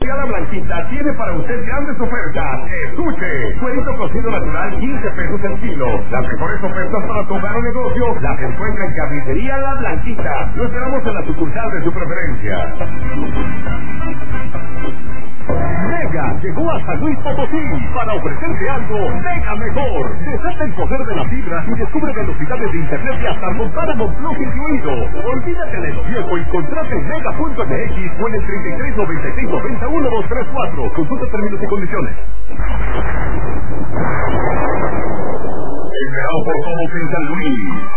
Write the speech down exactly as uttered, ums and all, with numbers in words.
Carnicería La Blanquita tiene para usted grandes ofertas. Escuche, cuerito cocido natural, quince pesos el kilo. Las mejores ofertas para tu hogar o negocio las encuentra en Carnicería La Blanquita. Lo esperamos en la sucursal de su preferencia. Mega llegó a San Luis Potosí para ofrecerte algo mega mejor. Desata el poder de la fibra y descubre velocidades de internet y hasta montar a Monplug incluido. Olvídate de lo viejo y contrate en mega punto m x o en el treinta y tres noventa y seis noventa uno dos tres cuatro. Consulta términos y condiciones. El verano por todos en San Luis.